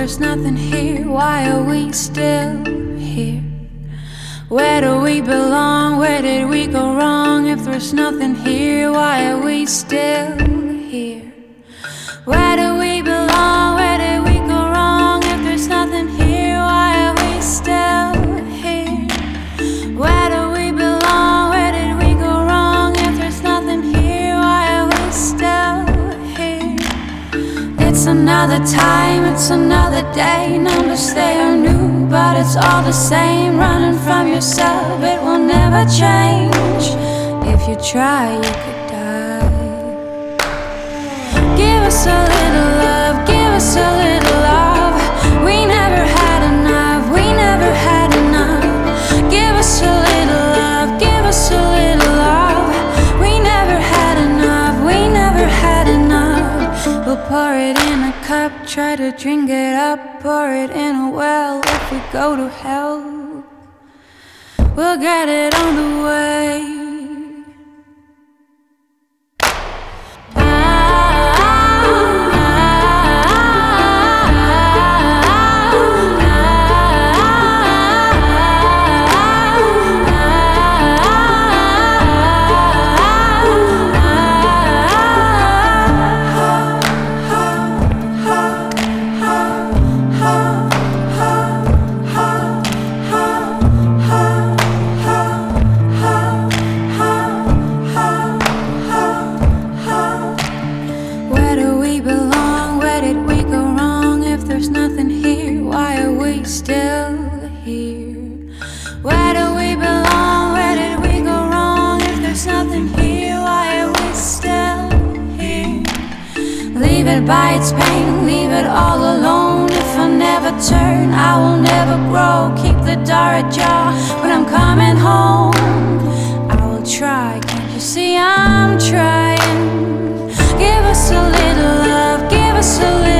there's nothing here, why are we still here? Where do we belong? Where did we go wrong? If there's nothing here, why are we still here? Where do we belong? Where did we go wrong? If there's nothing here, why are we still here? Where do we belong? Where did we go wrong? If there's nothing here, why are we still here? It's another time, it's another day. Numbers they are new, but it's all the same. Running from yourself, it will never change. If you try, you could die. Give us a little love, give us a little love. We never had enough, we never had enough. Give us a little love, give us a little love. We never had enough, we never had enough. We'll pour it in a cup, try to drink it up. Pour it in a well, if we go to hell, we'll get it on the way. Still here. Where do we belong? Where did we go wrong? If there's nothing here, why are we still here? Leave it by its pain, leave it all alone. If I never turn, I will never grow. Keep the door ajar when I'm coming home. I will try, can't you see I'm trying? Give us a little love, give us a little